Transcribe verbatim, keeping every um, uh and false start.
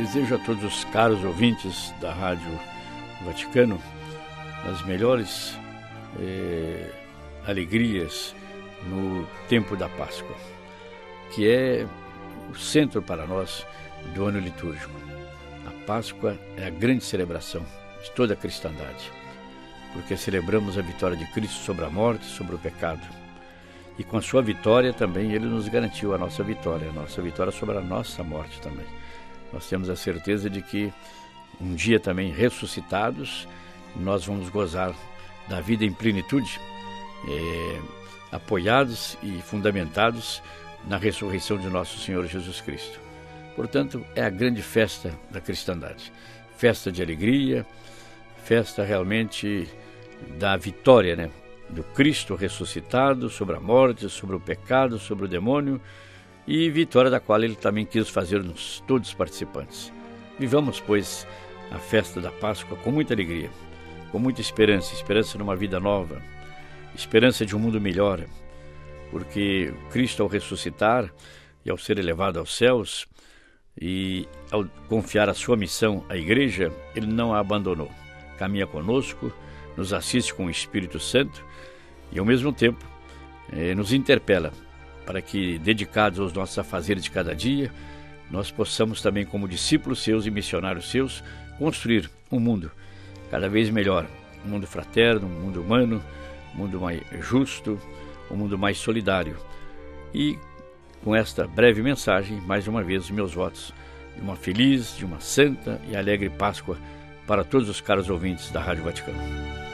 Desejo a todos os caros ouvintes da Rádio Vaticano as melhores eh, alegrias no tempo da Páscoa, que é o centro para nós do ano litúrgico. A Páscoa é a grande celebração de toda a cristandade, porque celebramos a vitória de Cristo sobre a morte, sobre o pecado. E com a sua vitória também Ele nos garantiu a nossa vitória, a nossa vitória sobre a nossa morte também. Nós temos a certeza de que um dia também ressuscitados, nós vamos gozar da vida em plenitude, é, apoiados e fundamentados na ressurreição de nosso Senhor Jesus Cristo. Portanto, é a grande festa da cristandade, festa de alegria, festa realmente da vitória, né? Do Cristo ressuscitado sobre a morte, sobre o pecado, sobre o demônio, e vitória da qual Ele também quis fazer-nos todos participantes. Vivamos, pois, a festa da Páscoa com muita alegria, com muita esperança, esperança numa vida nova, esperança de um mundo melhor, porque Cristo, ao ressuscitar e ao ser elevado aos céus, e ao confiar a sua missão à Igreja, Ele não a abandonou. Caminha conosco, nos assiste com o Espírito Santo e, ao mesmo tempo, eh, nos interpela para que, dedicados aos nossos afazeres de cada dia, nós possamos também, como discípulos seus e missionários seus, construir um mundo cada vez melhor, um mundo fraterno, um mundo humano, um mundo mais justo, um mundo mais solidário. E, com esta breve mensagem, mais uma vez, meus votos de uma feliz, de uma santa e alegre Páscoa para todos os caros ouvintes da Rádio Vaticano.